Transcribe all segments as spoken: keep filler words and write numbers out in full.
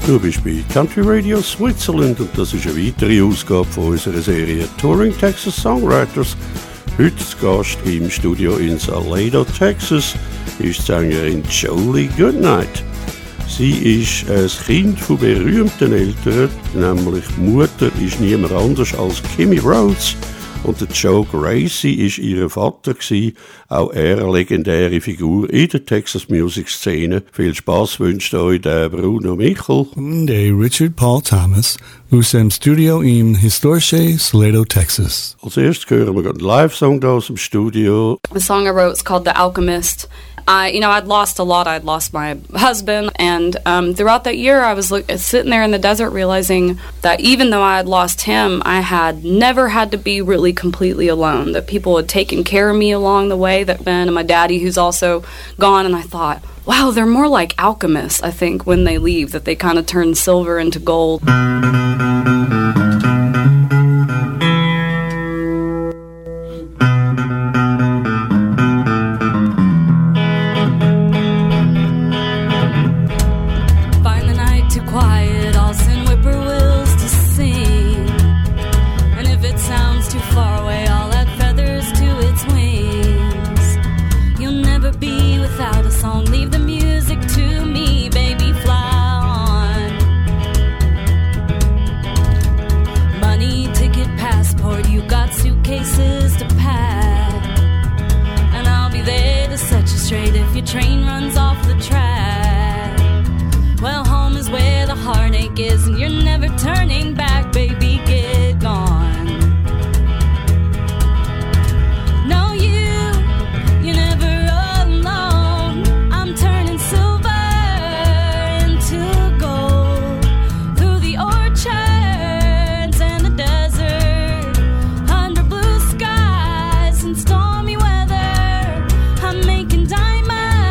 Du bist bei Country Radio Switzerland und das ist eine weitere Ausgabe von unserer Serie Touring Texas Songwriters. Heute zu Gast im Studio in Salado, Texas, ist die Sängerin Jolie Goodnight. Sie ist ein Kind von berühmten Eltern, nämlich die Mutter ist niemand anders als Kimmy Rhodes und der Joe Gracie war ihr Vater gewesen, auch er eine legendäre Figur in der Texas Music Szene. Viel Spass wünscht euch der Bruno Michel. Der Richard Paul Thomas aus dem Studio im historischen Salado, Texas. Als erstes hören wir einen Live-Song da aus dem Studio. The song I wrote is called The Alchemist. I, you know, I'd lost a lot. I'd lost my husband, and um, throughout that year, I was look, sitting there in the desert realizing that even though I had lost him, I had never had to be really completely alone, that people had taken care of me along the way, that Ben and my daddy, who's also gone, and I thought, wow, they're more like alchemists, I think, when they leave, that they kind of turn silver into gold. Train runs off the track. Well, home is where the heartache is, and you're never turning back, baby, get gone. No, you, you're never alone. I'm turning silver into gold through the orchards and the desert, under blue skies and stormy weather. I'm making diamonds.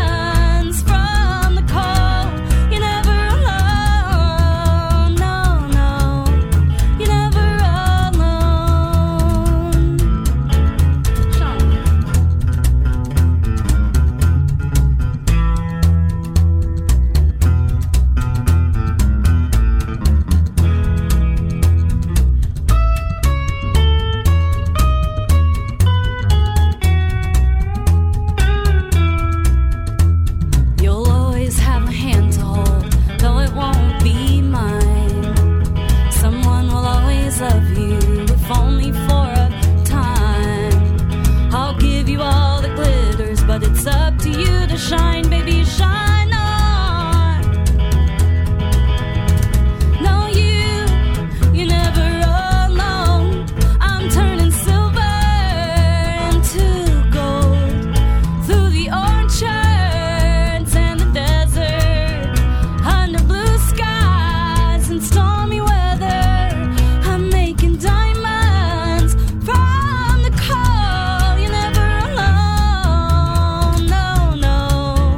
Shine, baby, shine on. No, you, you're never alone. I'm turning silver into gold through the orchards and the desert, under blue skies and stormy weather. I'm making diamonds from the coal. You're never alone. No, no.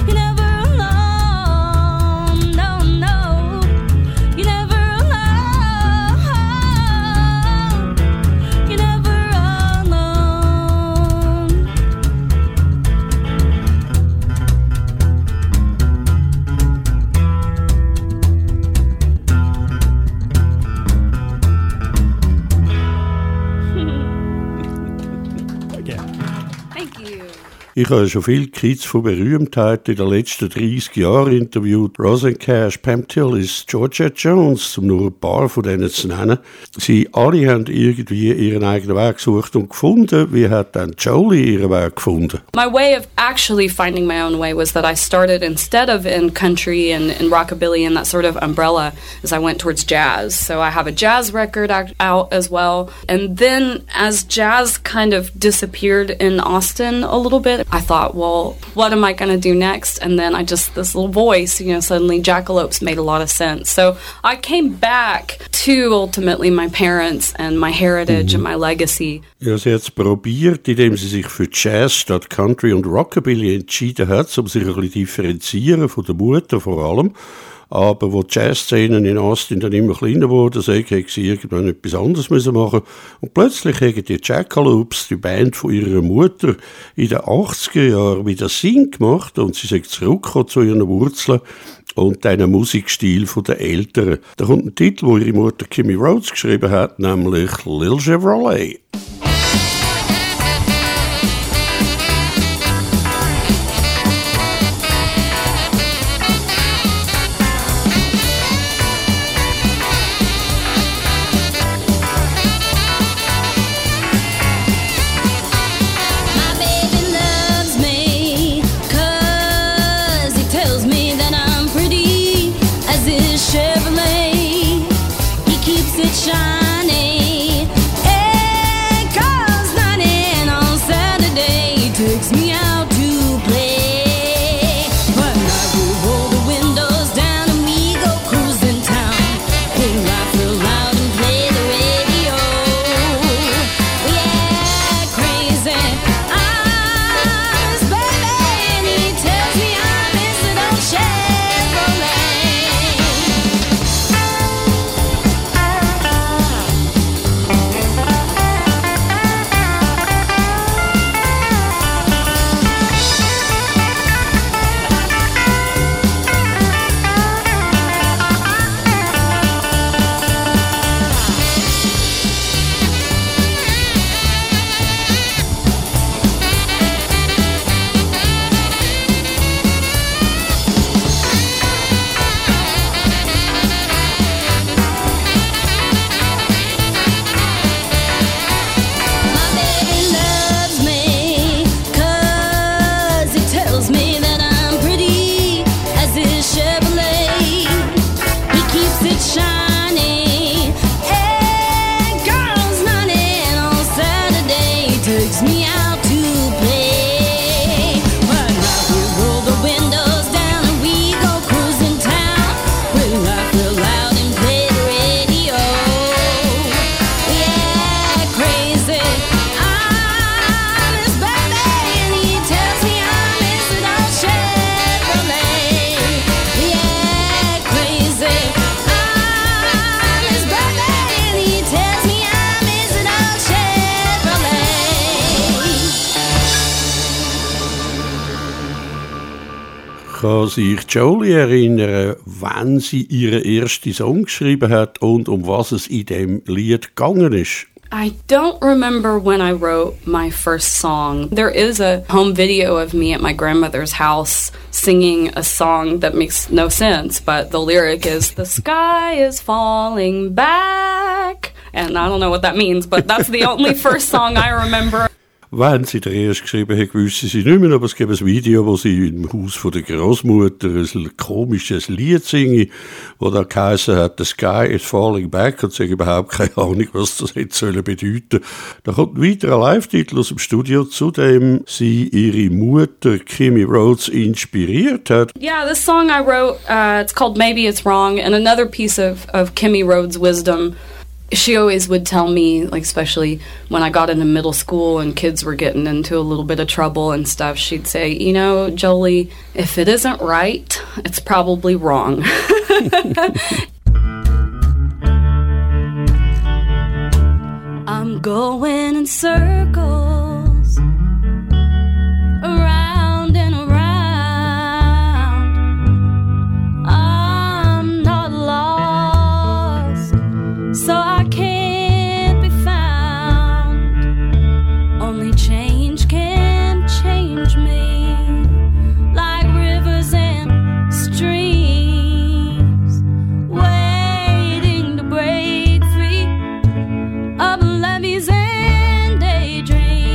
Ich habe schon viele Kids von Berühmtheiten in den letzten dreißig Jahren interviewt. Rosancash, Pam Tillis, Georgette Jones, um nur ein paar von denen zu nennen. Sie alle haben irgendwie ihren eigenen Weg gesucht und gefunden. Wie hat dann Jolie ihren Weg gefunden? My way of actually finding my own way was that I started, instead of in country and, and rockabilly and that sort of umbrella, as I went towards jazz. So I have a jazz record out as well. And then as jazz kind of disappeared in Austin a little bit, I thought, well, what am I going to do next? And then I just, this little voice, you know, suddenly Jackalopes made a lot of sense. So I came back to ultimately my parents and my heritage mhm. and my legacy. Ja, sie hat es probiert, indem sie sich für Jazz statt Country und Rockabilly entschieden hat, um sich ein bisschen differenzieren von der Mutter vor allem. Aber wo die Jazzszenen in Austin dann immer kleiner wurden, so hätte sie irgendwann etwas anderes müssen machen. Und plötzlich haben die Jackalopes, die Band von ihrer Mutter, in den achtziger Jahren wieder Sing gemacht und sie sind zurückgekommen zu ihren Wurzeln. und diesen Musikstil der Älteren. Da kommt ein Titel, wo ihre Mutter Kimmy Rhodes geschrieben hat, nämlich Lil Chevrolet. Shiny, it goes running on Saturday. Takes me out to play. But now we roll the windows down and we go cruising town. We laugh real loud and play the radio. Yeah, crazy eyes, baby, and he tells me I'm missing old Chevrolet. Takes me out to play. But now we roll the windows down and we go cruising town. We laugh real loud and play the radio. Yeah, crazy I'm his baby, and he tells me I'm missing old Chevrolet. Yeah, crazy I'm his baby, and he tells me I'm missing old Chevrolet. Kann sich Jolie erinnern, wann sie ihren ersten Song geschrieben hat und um was es in dem Lied gegangen ist? I don't remember when I wrote my first song. There is a home video of me at my grandmother's house singing a song that makes no sense, but the lyric is, "The sky is falling back." And I don't know what that means, but that's the only first song I remember. Wenn sie den erst geschrieben hat, wusste sie nicht mehr, aber es gibt ein Video, wo sie im Haus von der Großmutter ein komisches Lied singt, wo da geheißen hat, "The sky is falling back", und sie hat überhaupt keine Ahnung, was das jetzt soll bedeuten. Da kommt ein weiterer Live-Titel aus dem Studio, zu dem sie ihre Mutter Kimmy Rhodes inspiriert hat. Yeah, this song I wrote, uh, it's called Maybe It's Wrong, and another piece of, of Kimmy Rhodes' wisdom. She always would tell me, like especially when I got into middle school and kids were getting into a little bit of trouble and stuff, she'd say, you know, Jolie, if it isn't right, it's probably wrong. I'm going in circles, around and around. I'm not lost, so I can't be found. Only change can change me, like rivers and streams, waiting to break free of levees and daydreams.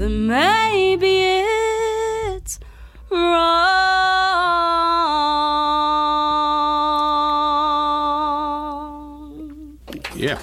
then maybe it's wrong. Ja.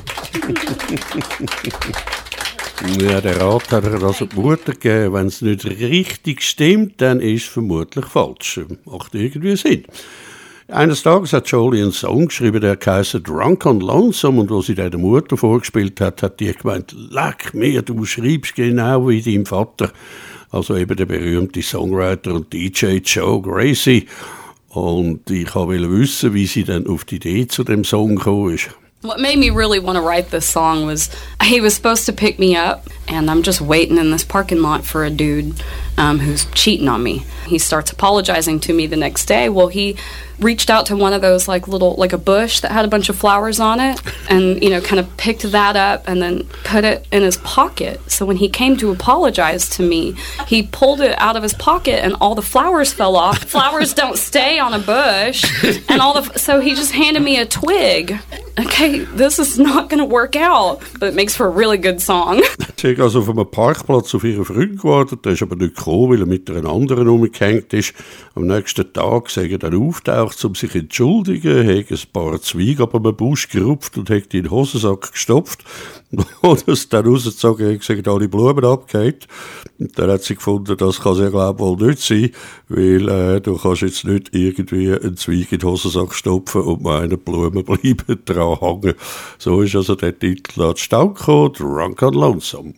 Ja, der Rat hat er also die Mutter gegeben, wenn es nicht richtig stimmt, dann ist es vermutlich falsch. Macht irgendwie Sinn. Eines Tages hat Jolie einen Song geschrieben, der heisst Drunk on Lonesome, und als sie der Mutter vorgespielt hat, hat die gemeint, leck mir, du schreibst genau wie dein Vater. Also eben der berühmte Songwriter und D J Joe Gracie. Und ich wollte wissen, wie sie dann auf die Idee zu dem Song gekommen ist. What made me really want to write this song was he was supposed to pick me up, and I'm just waiting in this parking lot for a dude um, who's cheating on me. He starts apologizing to me the next day. Well, he reached out to one of those like little, like a bush that had a bunch of flowers on it, and, you know, kind of picked that up and then put it in his pocket. So when he came to apologize to me, he pulled it out of his pocket and all the flowers fell off. Flowers don't stay on a bush. And all the, so he just handed me a twig. Okay, this is not going to work out, but it makes for a really good song. Sie hat also auf einem Parkplatz auf ihren Freund gewartet, der ist aber nicht gekommen, weil er mit einer anderen umgehängt ist. Am nächsten Tag sei er dann auftaucht, um sich zu entschuldigen, hat ein paar Zweige ab einem Busch gerupft und hat in den Hosensack gestopft. Und es dann rausgezogen, hat gesagt, alle Blumen abgehängt. Und dann hat sie gefunden, das kann es ja glaube wohl nicht sein, weil äh, du kannst jetzt nicht irgendwie einen Zweig in den Hosensack stopfen und meine Blumen bleiben dran hängen. So ist also der Titel an die Stau gekommen, Drunk on Lonesome.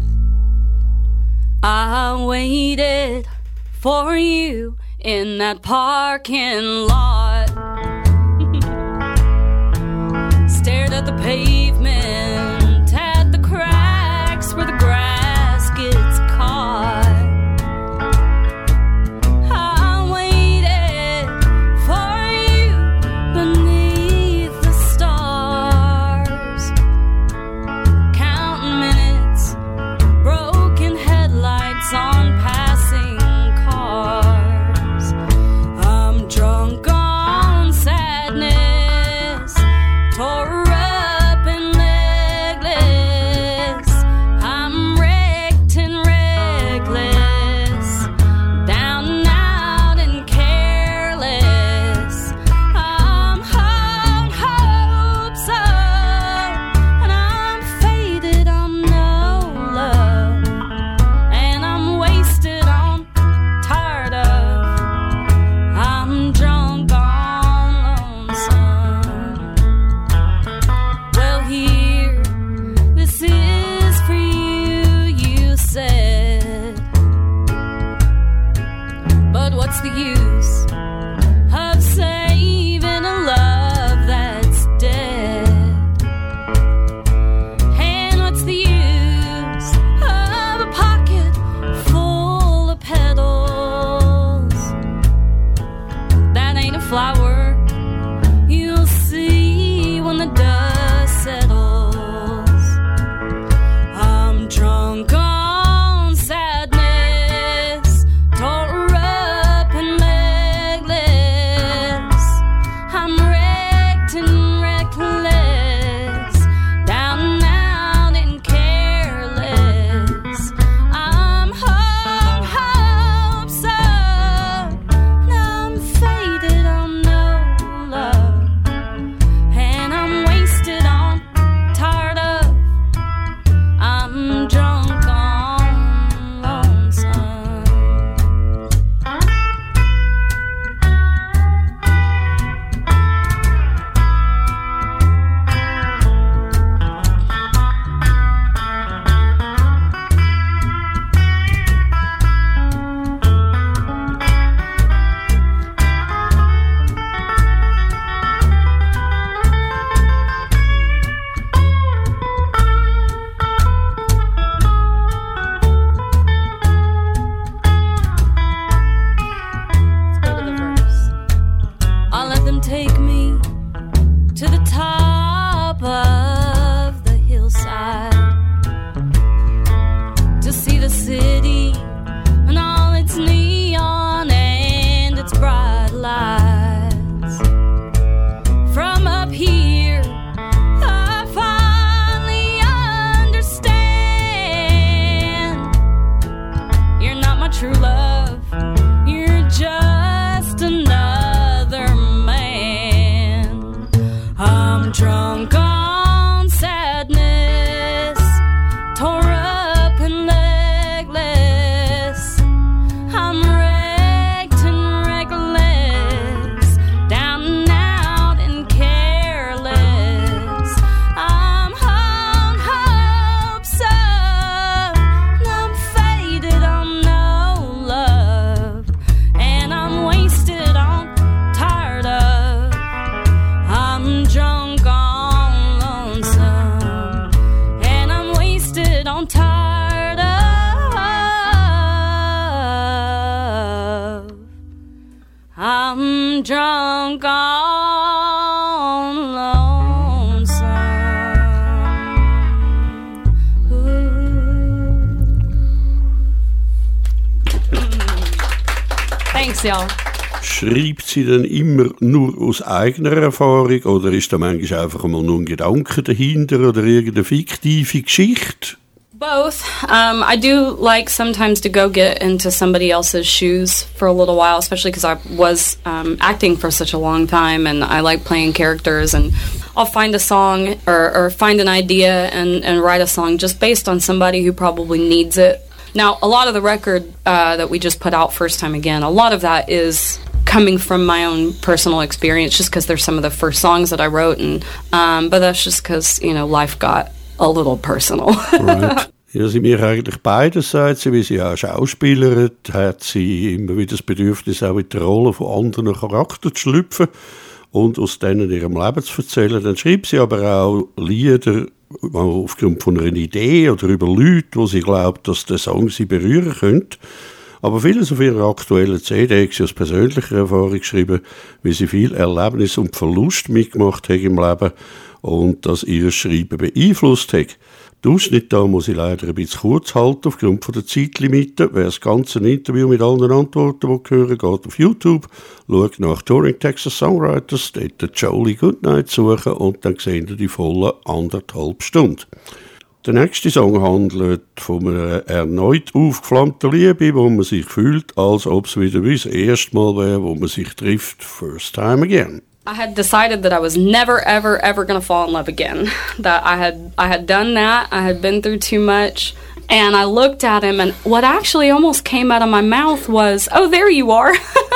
I waited for you in that parking lot. Stared at the pavement, at the cracks where the grass gets caught. I waited for you beneath the stars, counting minutes, broken headlights on passing cars. I'm drunk on sadness, tore up and legless. I'm wrecked and reckless, down and out and careless. I'm hot hopes up, and I'm faded on no love, and I'm wasted on, tired of. I'm drunk on lonesome. Well, here, this is for you, you said. But what's the use of saving a love that's dead? And what's the use of a pocket full of petals? That ain't a flower you'll see when the dust settles. I'm drunk on sadness, tore up and legless. I'm wrecked and reckless, down and out and careless. I'm hung hopes up, and I'm faded on no love, and I'm wasted on, tired of. I'm drunk on lonesome. Let's go to the verse. I'll let them take me to the top of the hillside to see the city and all its neon and its bright lights. From up here, I finally understand I'm drunk all lonesome. Thanks, y'all. Schreibt sie denn immer nur aus eigener Erfahrung oder ist da manchmal einfach mal nur ein Gedanke dahinter oder irgendeine fiktive Geschichte? Both. Um, I do like sometimes to go get into somebody else's shoes for a little while, especially because I was um, acting for such a long time and I like playing characters, and I'll find a song or, or find an idea and, and write a song just based on somebody who probably needs it. Now, a lot of the record uh, that we just put out First Time Again, a lot of that is coming from my own personal experience just because they're some of the first songs that I wrote, and um, but that's just because, you know, life got a little personal. Right. Ja, sie mir eigentlich beides, sagt sie, wie sie auch Schauspielerin, hat sie immer wieder das Bedürfnis, auch in die Rolle von anderen Charakteren zu schlüpfen und aus denen ihrem Leben zu erzählen. Dann schreibt sie aber auch Lieder aufgrund von einer Idee oder über Leute, wo sie glaubt, dass der Song sie berühren könnte. Aber vieles auf ihrer aktuellen C D hat sie aus persönlicher Erfahrung geschrieben, wie sie viel Erlebnis und Verlust mitgemacht hat im Leben und das ihr Schreiben beeinflusst hat. Den Ausschnitt da muss ich leider ein bisschen kurz halten, aufgrund von der Zeitlimite. Wer das ganze Interview mit allen Antworten hören, geht auf YouTube, schaut nach Touring Texas Songwriters, dort den Jolie Goodnight suchen und dann sehen ihr die vollen anderthalb Stunden. Der nächste Song handelt von einer erneut aufgeflammten Liebe, wo man sich fühlt, als ob es wieder wie das erste Mal wäre, wo man sich trifft, First Time Again. I had decided that I was never, ever, ever going to fall in love again. That I had, I had done that. I had been through too much. And I looked at him, and what actually almost came out of my mouth was, "Oh, there you are."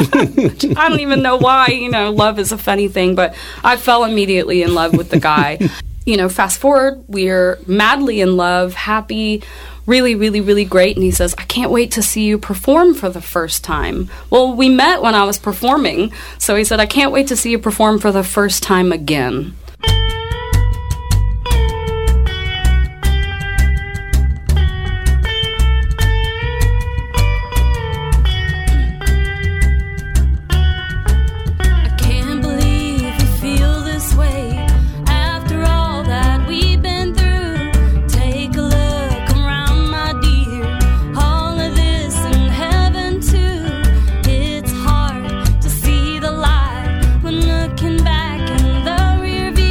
I don't even know why. You know, love is a funny thing, but I fell immediately in love with the guy. You know, fast forward, we're madly in love, happy, really, really, really great. And he says, "I can't wait to see you perform for the first time." Well, we met when I was performing. So he said, "I can't wait to see you perform for the first time again." Looking back in the rearview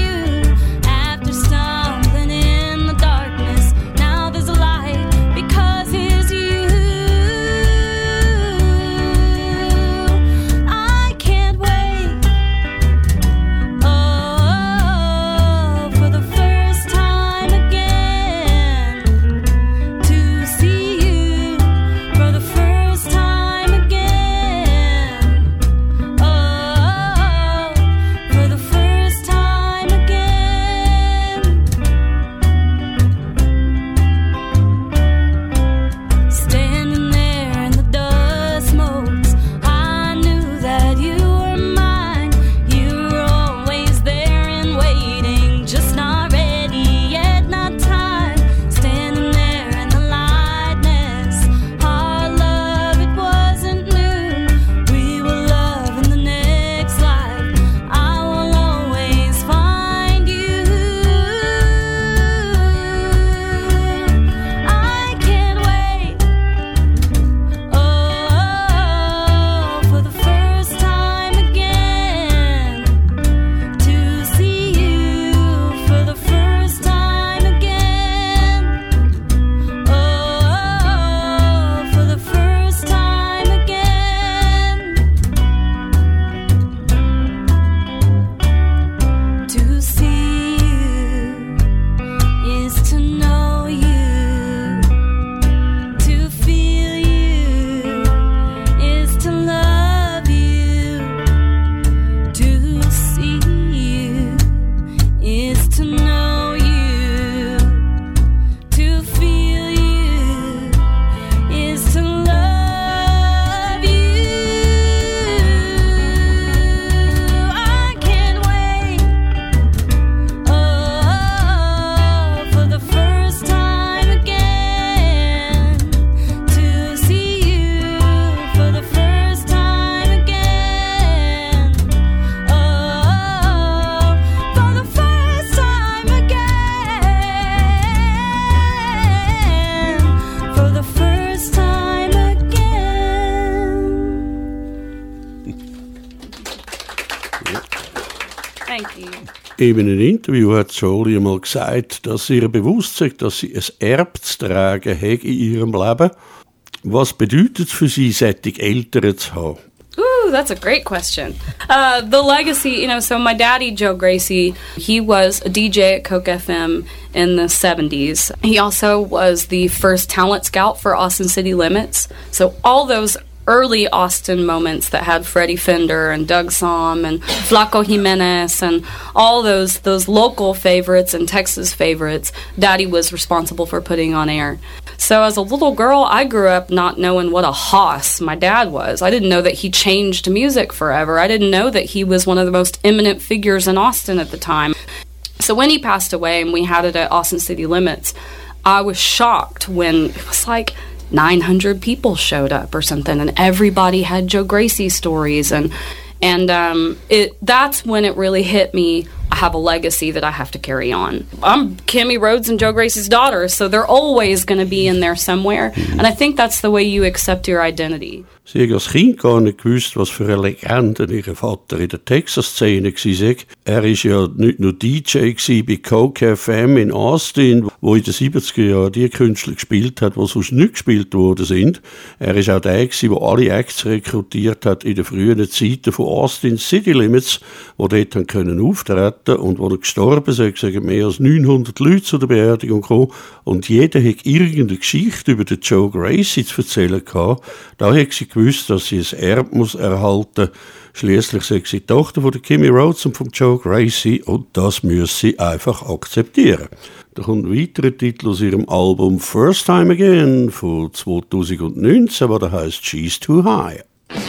In einem Interview hat Jolie einmal gesagt, dass ihr bewusst ist, dass sie ein Erbe zu tragen hat in ihrem Leben. Was bedeutet es für sie, solche Eltern zu haben? Ooh, that's a great question. Uh, the legacy, you know, so my daddy, Joe Gracie, he was a D J at Coke F M in the seventies. He also was the first talent scout for Austin City Limits. So all those early Austin moments that had Freddie Fender and Doug Somm and Flaco Jimenez and all those those local favorites and Texas favorites, Daddy was responsible for putting on air. So as a little girl, I grew up not knowing what a hoss my dad was. I didn't know that he changed music forever. I didn't know that he was one of the most eminent figures in Austin at the time. So when he passed away and we had it at Austin City Limits, I was shocked when it was like nine hundred people showed up or something, and everybody had Joe Gracie stories, and and um, it that's when it really hit me. I have a legacy that I have to carry on. I'm Kimmy Rhodes and Joe Gracie's daughter, so they're always going to be in there somewhere, and I think that's the way you accept your identity. Sie haben als Kind gar nicht gewusst, was für eine Legende ihr Vater in der Texas-Szene war. Er war ja nicht nur D J bei Coke F M in Austin, wo in den siebziger Jahren die Künstler gespielt hat, die sonst nicht gespielt worden sind. Er war auch der, der alle Acts rekrutiert hat in den frühen Zeiten von Austin City Limits, die dort haben können auftreten und wo er gestorben ist, sagen mehr als neunhundert Leute zu der Beerdigung gekommen und jeder hat irgendeine Geschichte über den Joe Gracie zu erzählen gehabt. Da hat sie gewusst, dass sie ein Erbe muss erhalten. Schließlich sei sie die Tochter von der Kimmy Rhodes und von Joe Gracie und das müsse sie einfach akzeptieren. Da kommt ein weiterer Titel aus ihrem Album First Time Again von zwanzig neunzehn, der heißt She's Too High.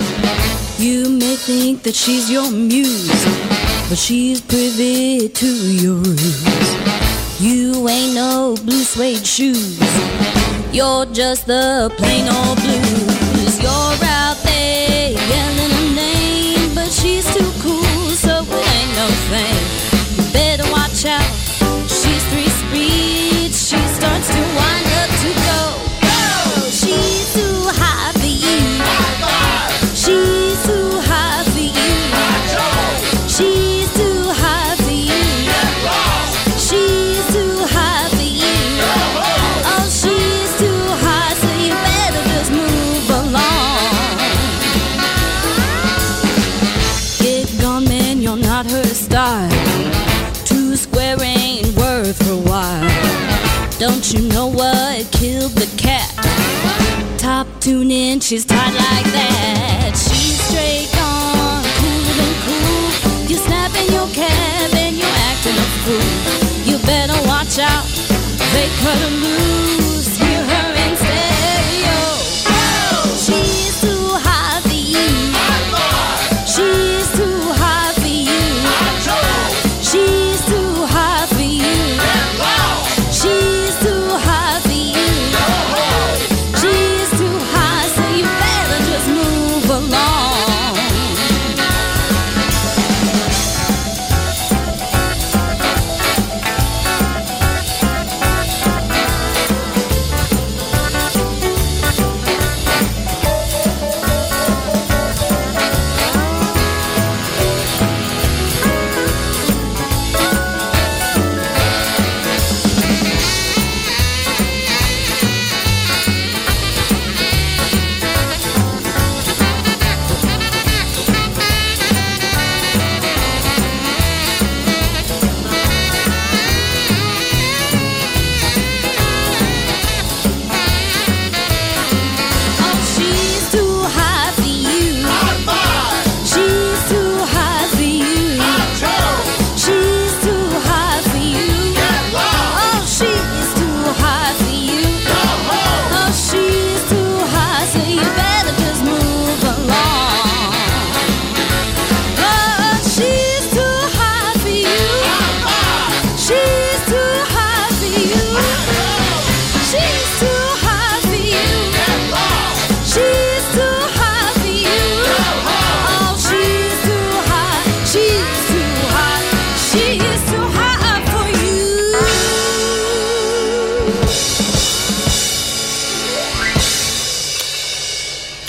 You may think that she's your muse, but she's privy to your ruse. You ain't no blue suede shoes, you're just the plain old blues. You're out there yelling her name, but she's too cool, so it ain't no thing. You better watch out, she's three speeds, she starts to wind up to go. Go! She's too high for you, she's too high for you, she's too high for you, she's too high for you, oh she's too high, so you better just move along. Get gone man, you're not her style, two square ain't worth her while. Don't you know what killed the cat? Top tune in, she's tight like that. She's straight on, cooler than cool. You're snapping your cab and you're acting a fool. You better watch out, they cut her loose. Hear her in stereo. Oh, she's too high for you, she's too high for you, she's too high for you, she's too high for you, she's too high, so you better just move along.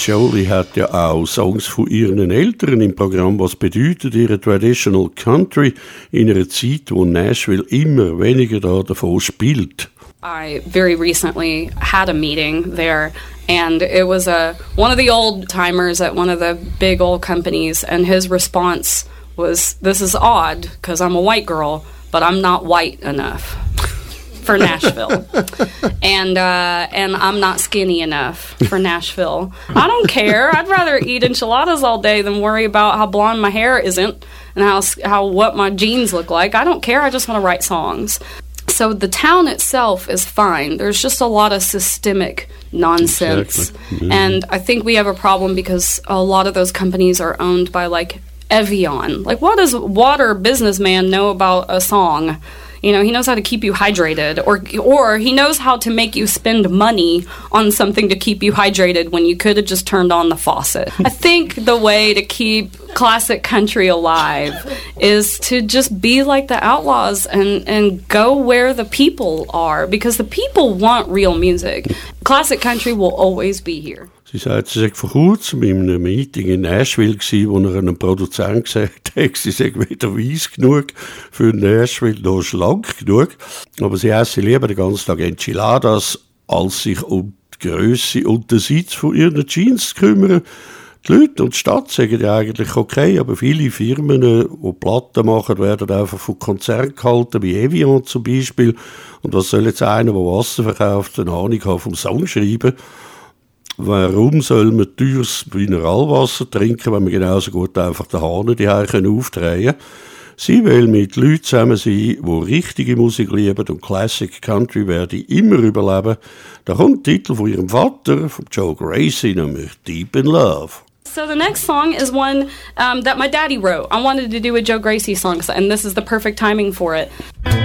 Jolie hat ja auch Songs von ihren Eltern im Programm. Was bedeutet ihre Traditional Country in einer Zeit, wo Nashville immer weniger davon spielt? I very recently had a meeting there, and it was a one of the old timers at one of the big old companies, and his response was, "This is odd because I'm a white girl, but I'm not white enough for Nashville, and uh, and I'm not skinny enough for Nashville. I don't care. I'd rather eat enchiladas all day than worry about how blonde my hair isn't and how how what my jeans look like. I don't care. I just want to write songs." So the town itself is fine. There's just a lot of systemic nonsense. Exactly. Mm-hmm. And I think we have a problem because a lot of those companies are owned by, like, Evian. Like, what does water businessman know about a song? You know, he knows how to keep you hydrated, or or he knows how to make you spend money on something to keep you hydrated when you could have just turned on the faucet. I think the way to keep classic country alive is to just be like the Outlaws and, and go where the people are, because the people want real music. Classic country will always be here. Sie sagt, sie sei vor kurzem in einem Meeting in Nashville gewesen, wo er einem Produzent gesagt hat, sie sei weder weiss genug für Nashville noch schlank genug. Aber sie essen lieber den ganzen Tag Enchiladas, als sich um die Grösse und den Sitz von ihren Jeans zu kümmern. Die Leute und die Stadt sagen ja eigentlich okay, aber viele Firmen, die Platten machen, werden einfach von Konzernen gehalten, wie Evian zum Beispiel. Und was soll jetzt einer, der Wasser verkauft, eine Ahnung haben vom Songschreiben? Warum soll man teures Mineralwasser trinken, wenn man genauso gut einfach den Hahn die Hause aufdrehen kann? Sie will mit Leuten zusammen sein, die richtige Musik lieben, und Classic Country werde immer überleben. Da kommt der Titel von ihrem Vater, von Joe Gracie, nämlich Deep in Love. So the next song is one um, that my daddy wrote. I wanted to do a Joe Gracie song, and this is the perfect timing for it.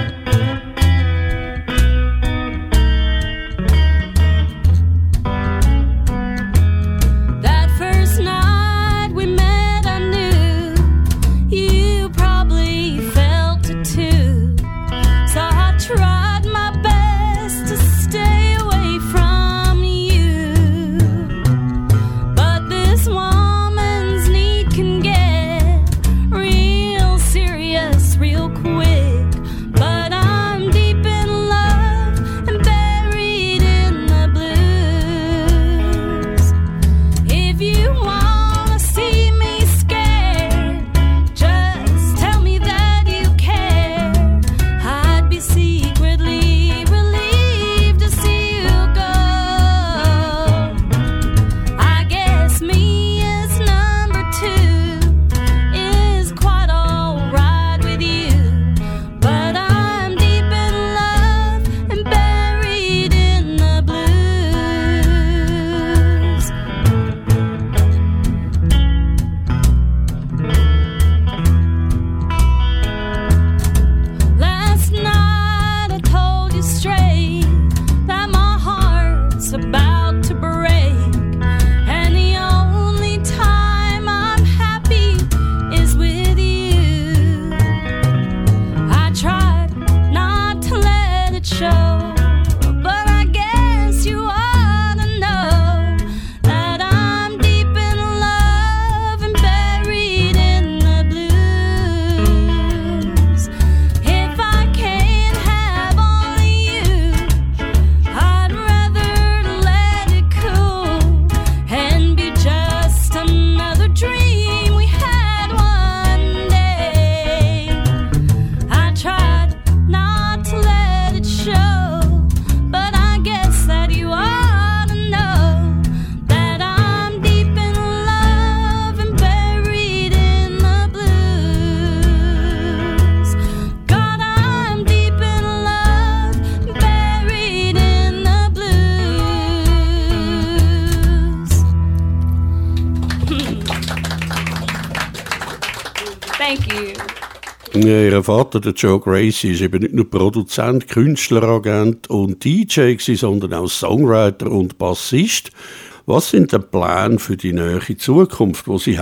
Ihr Vater, der Joe Gracie, ist eben nicht nur Produzent, Künstleragent und D J, sondern auch Songwriter und Bassist. Was sind die Pläne für die nähere Zukunft, die sie hat?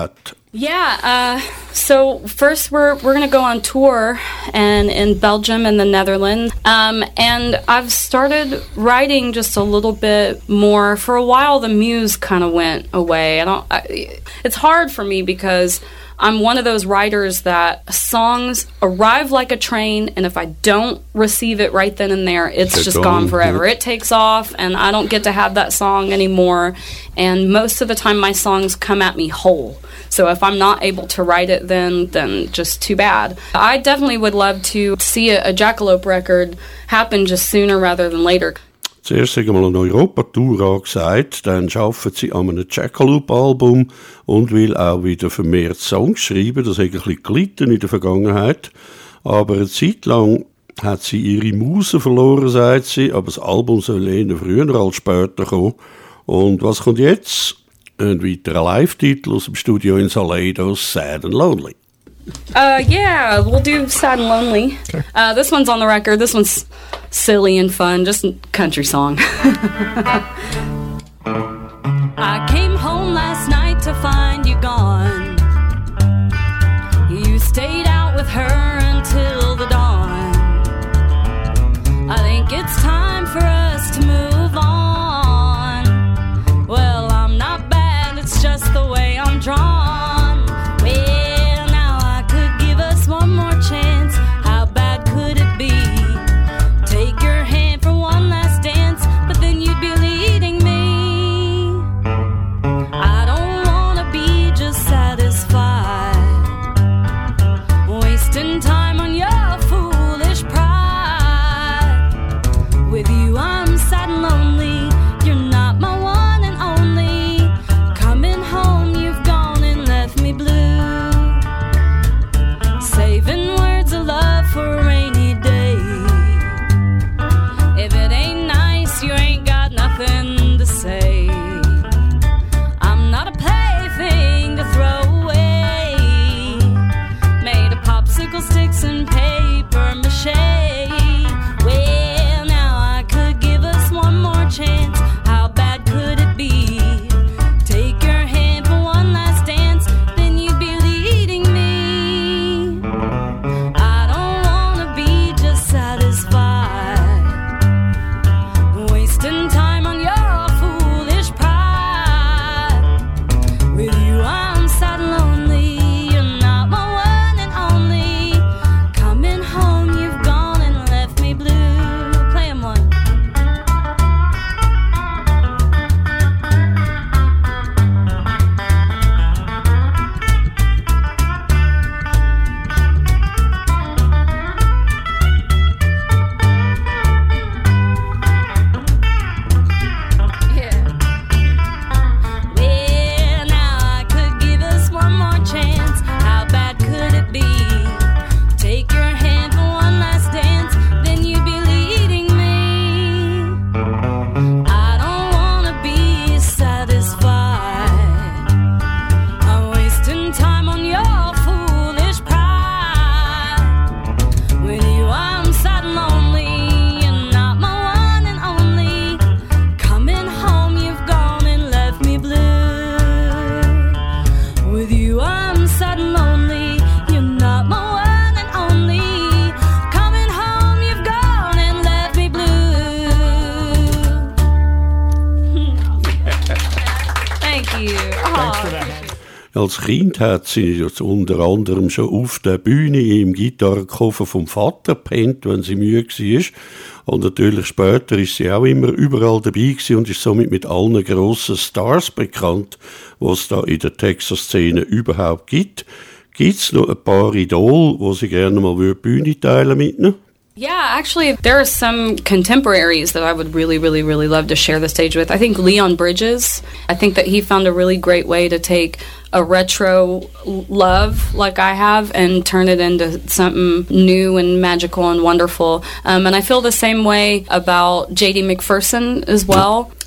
Yeah, uh, so first we're we're going to go on tour and in Belgium and the Netherlands. Um, and I've started writing just a little bit more. For a while, the muse kind of went away. I don't. I, it's hard for me because I'm one of those writers that songs arrive like a train, and if I don't receive it right then and there, it's They're just gone. gone forever. It takes off, and I don't get to have that song anymore. And most of the time, my songs come at me whole. So if I'm not able to write it then, then just too bad. I definitely would love to see a, a Jackalope record happen just sooner rather than later. Zuerst haben wir eine Europatour angesagt, dann arbeiten sie an einem Jackalope-Album und will auch wieder vermehrt Songs schreiben. Das hat ein bisschen gelitten in der Vergangenheit. Aber eine Zeit lang hat sie ihre Muse verloren, sagt sie, aber das Album soll eher früher als später kommen. Und was kommt jetzt? Ein weiterer Live-Titel aus dem Studio in Salado, Sad and Lonely. Uh, yeah, we'll do Sad and Lonely. Okay. Uh, this one's on the record. This one's silly and fun, just a country song. I came home last night to find you gone. You stayed out with her until the dawn. I think it's time for us to move on. Well, I'm not bad, it's just the way I'm drawn. Well, now I could give us one more chance. How bad could it be? Take your hand for one last dance, but then you'd be leading me. I don't wanna be just satisfied, wasting time on your foolish pride. With you I'm sad and lonely, you're not my one and only. Coming home you've gone and left me blue, saving words of love for a rainy day. If it ain't nice, you ain't got nothing to say. I'm not a plaything to throw away, made of popsicle sticks and paper mache. Well, now I could give us one more chance. How bad could it be? Take your hand for one last dance, then you'd be leading me. I don't wanna be just satisfied, wasting time on your foolish pride. With you I'm sad and lonely, you're not my one and only. Coming home you've gone and left me blue. Play 'em one. Yeah. Well, now I could give us one more chance. How bad could it be? Take your hand for one last dance, then you'd be leading me. I don't wanna be satisfied, I'm wasting time on your foolish pride. With you I'm sad and lonely, you're not my one and only. Coming home you've gone and left me blue. With you I'm sad and lonely, you're not my one and only. Coming home you've gone and left me blue. Thank you. Thanks for that. Als Kind hat sie jetzt unter anderem schon auf der Bühne im Gitarrenkoffer vom Vater gepennt, wenn sie müde war. Und natürlich später ist sie auch immer überall dabei gewesen und ist somit mit allen grossen Stars bekannt, was es da in der Texas-Szene überhaupt gibt. Gibt es noch ein paar Idole, wo sie gerne mal die Bühne teilen mit ihnen? Yeah, actually, there are some contemporaries that I would really, really, really love to share the stage with. I think Leon Bridges. I think that he found a really great way to take a retro love like I have and turn it into something new and magical and wonderful. Um, and I feel the same way about J D McPherson as well.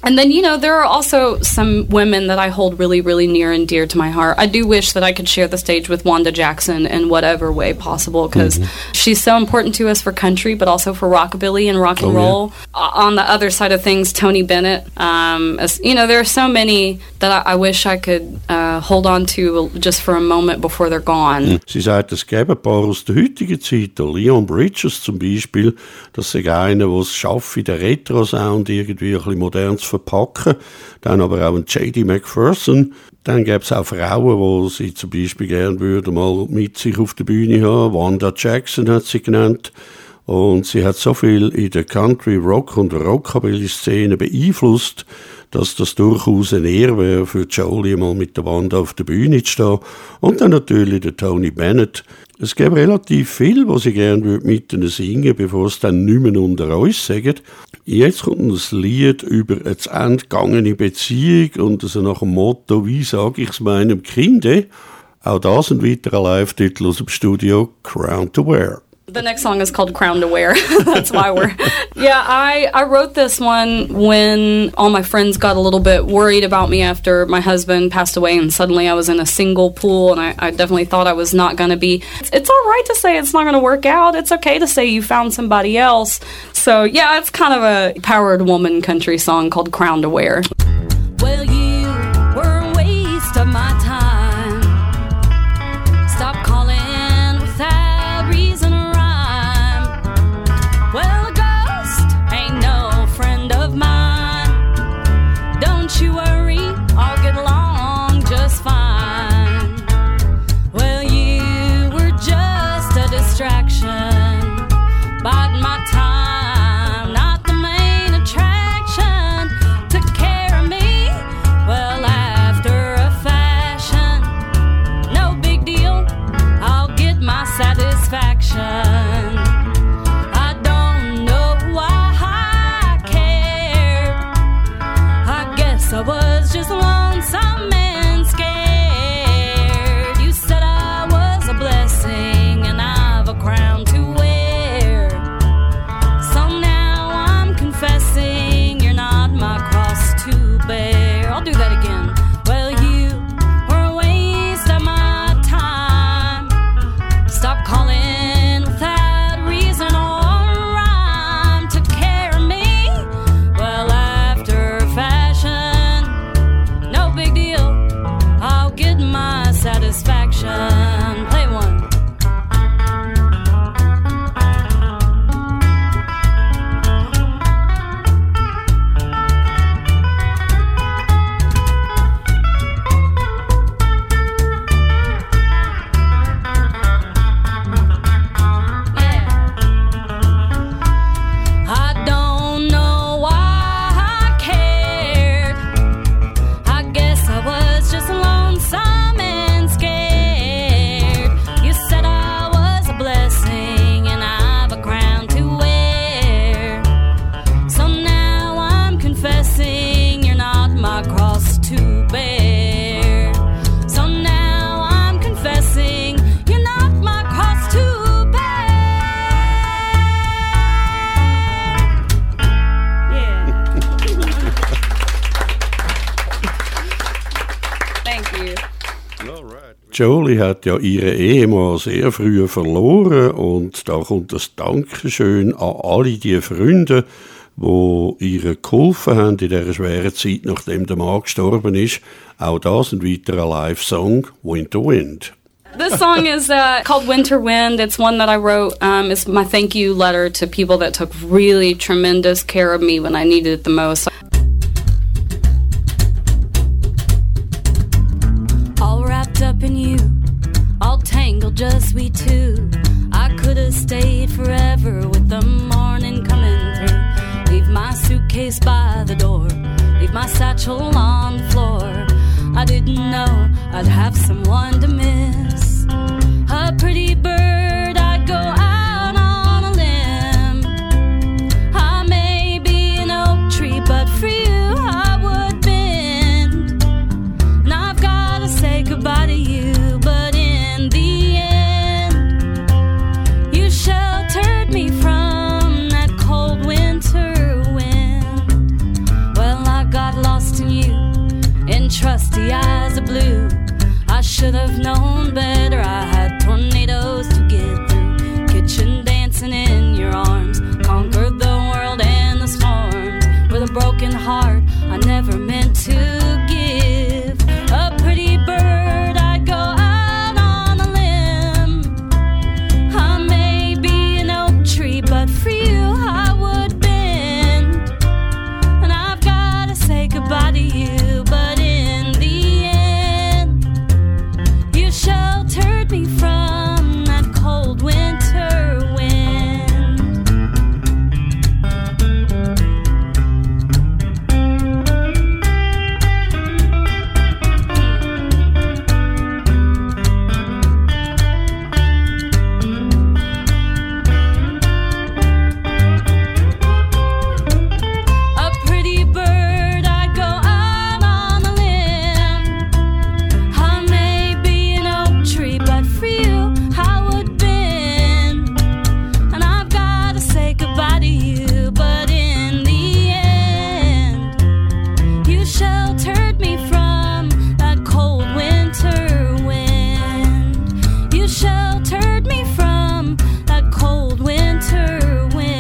And then, you know, there are also some women that I hold really, really near and dear to my heart. I do wish that I could share the stage with Wanda Jackson in whatever way possible, because mm-hmm. she's so important to us for country, but also for rockabilly and rock and oh, roll. Yeah. On the other side of things, Tony Bennett. Um, as, you know, there are so many that I, I wish I could uh, hold on to just for a moment before they're gone. Sie sagt, es gäbe ein paar aus der heutigen Zeit, der Leon Bridges zum Beispiel, das ist einer, der es schafft, in den Retro-Sound irgendwie ein bisschen modern zu verpacken. Dann aber auch ein J D McPherson. Dann gäbe es auch Frauen, die sie zum Beispiel gerne würden mal mit sich auf der Bühne haben. Wanda Jackson hat sie genannt. Und sie hat so viel in der Country, Rock und Rockabilly-Szene beeinflusst, dass das durchaus eine Ehre wäre für Jolie, mal mit der Wanda auf der Bühne zu stehen. Und dann natürlich der Tony Bennett. Es gäbe relativ viel, was sie gerne mit ihnen singen würde, bevor es dann nicht mehr unter uns sagen. Jetzt kommt ein Lied über eine zu Ende gegangene Beziehung und also nach dem Motto, wie sage ich es meinem Kind? Auch das ein weiterer Live-Titel aus dem Studio, Crown to Wear. The next song is called Crown to Wear. That's why we're... Yeah, I, I wrote this one when all my friends got a little bit worried about me after my husband passed away, and suddenly I was in a single pool, and I, I definitely thought I was not going to be... It's, it's all right to say it's not going to work out. It's okay to say you found somebody else. So, yeah, it's kind of a powered woman country song called Crown to Wear. Well, you were a waste of my time. Stop calling without reason. You worry, I'll get along just fine. Well, you were just a distraction, biding my time, not the main attraction. Took care of me, well, after a fashion. No big deal, I'll get my satisfaction. I was just lonesome and scared. You said I was a blessing and I've a crown to wear. So now I'm confessing you're not my cross to bear. I'll do that again. Well, you were a waste of my time. Stop calling without reason or rhyme. Took care of me, well, after fashion. Big deal, I'll get my satisfaction. Play one. Jolie hat ja ihre Ehemann sehr früh verloren und da kommt das Dankeschön an alle die Freunde, die ihr geholfen haben in dieser schweren Zeit, nachdem der Mann gestorben ist. Auch das ein weiterer Live-Song, Winter Wind. This song is uh, called Winter Wind. It's one that I wrote. Um, it's my thank you letter to people that took really tremendous care of me when I needed it the most. All wrapped up in you, all tangled, just we two. I could have stayed forever with the morning coming through. Leave my suitcase by the door, leave my satchel on the floor. I didn't know I'd have someone to miss. A pretty bird, I'd go out on a limb. I may be an oak tree, but for you I would bend. And I've gotta say goodbye to you, but in the end, you sheltered me from that cold winter wind. Well, I got misty eyes of blue. I should have known better. I had tornadoes to get through. Kitchen dancing in your arms, conquered the world and the storms. With a broken heart I never meant to give. A pretty bird, I'd go out on a limb. I may be an oak tree, but for you I would bend. And I've gotta say goodbye to you, but in the end, you sheltered me from that cold winter wind. A pretty bird, I'd go out on a limb. I may be an oak tree, but for you I would bend. And I've gotta say goodbye to you, but in the end, you sheltered me from that cold winter wind. You sheltered me from that cold winter wind.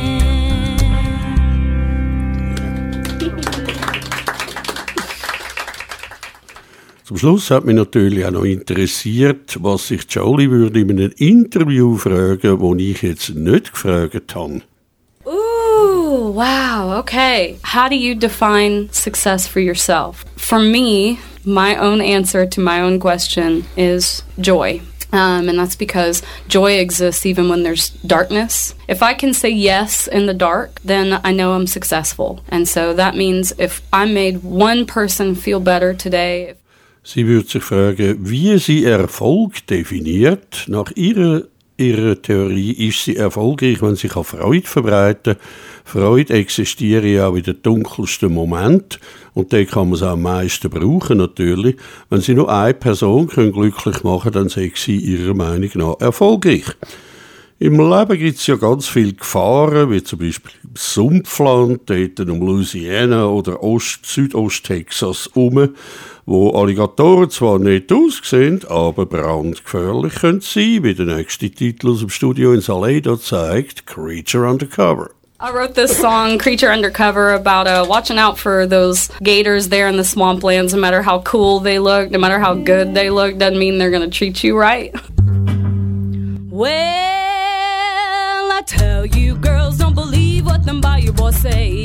Zum Schluss hat mich natürlich auch noch interessiert, was sich Jolie würde in einem Interview fragen, wo ich jetzt nicht gefragt habe. Ooh, wow, okay. How do you define success for yourself? For me, my own answer to my own question is joy. Um, and that's because joy exists even when there's darkness. If I can say yes in the dark, then I know I'm successful. And so that means if I made one person feel better today. Sie würde sich fragen, wie sie Erfolg definiert. Nach ihrer, ihrer Theorie ist sie erfolgreich, wenn sie Freude verbreiten kann. Freude existiert ja auch in den dunkelsten Momenten. Und da kann man es auch am meisten brauchen, natürlich. Wenn sie nur eine Person können glücklich machen können, dann sei sie ihrer Meinung nach erfolgreich. Im Leben gibt es ja ganz viele Gefahren, wie zum Beispiel im Sumpfland, dort um Louisiana oder Ost-, Südost-Texas herum, wo Alligatoren zwar nicht aussehen, aber brandgefährlich können sein, wie der nächste Titel aus dem Studio in Salado zeigt, Creature Undercover. I wrote this song, Creature Undercover, about uh, watching out for those gators there in the swamplands. No matter how cool they look, no matter how good they look, doesn't mean they're going to treat you right. Well, I tell you, girls don't believe what them Bayou boys say.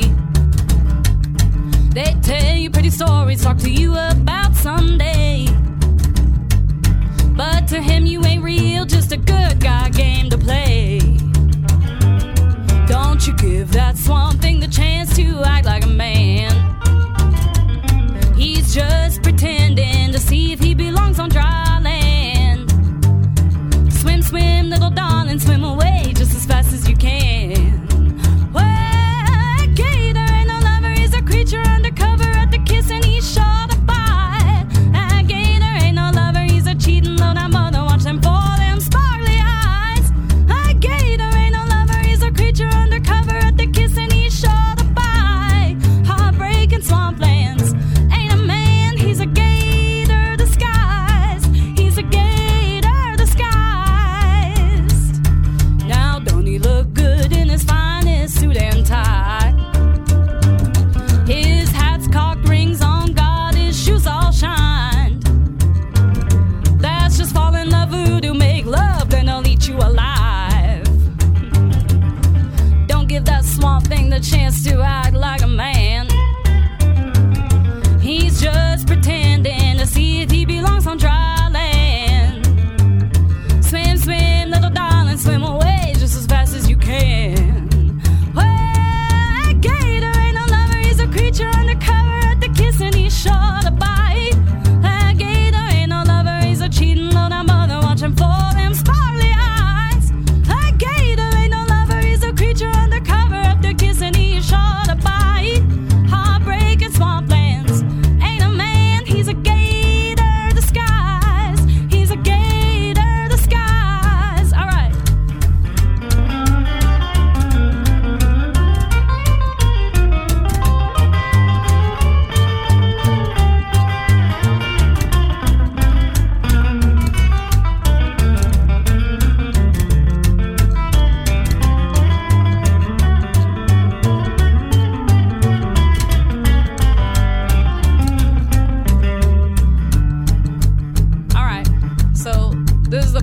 They tell you pretty stories, talk to you about someday. But to him you ain't real, just a good guy game to play. Don't you give that swamp thing the chance to act like a man. He's just pretending to see if he belongs on dry land. Swim, swim, little darling, swim away just as fast as you can. Well, that gator ain't no lover, he's a creature undercover at the kiss and he's sure to bite.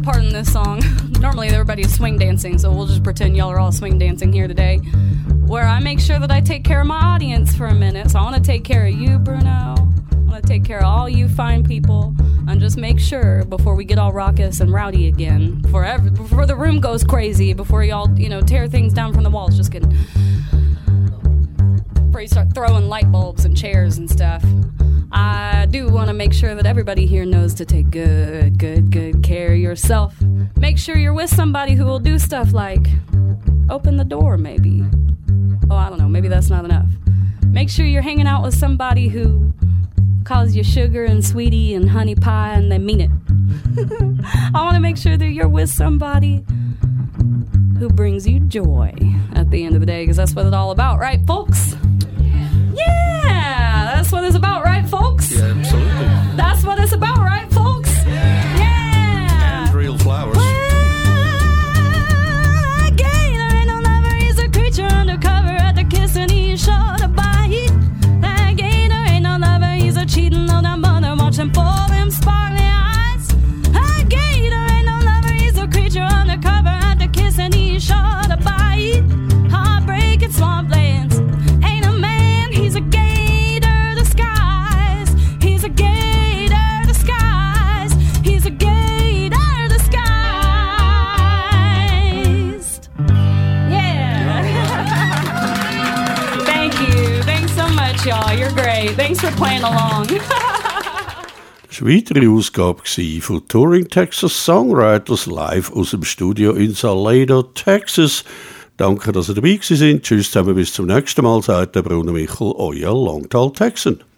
favorite part in this song. Normally everybody's swing dancing, so we'll just pretend y'all are all swing dancing here today. Where I make sure that I take care of my audience for a minute. So I want to take care of you, Bruno. I want to take care of all you fine people. And just make sure before we get all raucous and rowdy again, before, every, before the room goes crazy, before y'all, you know, tear things down from the walls, just kidding. Before you start throwing light bulbs and chairs and stuff. I do want to make sure that everybody here knows to take good, good, good care of yourself. Make sure you're with somebody who will do stuff like open the door, maybe. Oh, I don't know, maybe that's not enough. Make sure you're hanging out with somebody who calls you sugar and sweetie and honey pie and they mean it. I want to make sure that you're with somebody who brings you joy at the end of the day, because that's what it's all about, right, folks? Yeah, that's what it's about, right, folks? Yeah, absolutely. That's what it's about, right, folks? Yeah. And real flowers. Well, a gator ain't no lover, he's a creature undercover at the kiss and he's sure to bite. That gator ain't no lover, he's a cheating old mother, watch him for them sparkly eyes. A gator ain't no lover, he's a creature undercover at the kiss and he's sure to bite. Heartbreak and swamplands. Ain't a man, he's a gator disguise. He's a gator disguise. He's a gator disguised. Yeah. Thank you. Thanks so much, y'all. You're great. Thanks for playing along. Das war eine weitere Ausgabe von Touring Texas Songwriters live aus dem Studio in Salado, Texas. Danke, dass ihr dabei gewesen seid. Tschüss zusammen, bis zum nächsten Mal, sagt der Bruno Michel, euer Longtall Texan.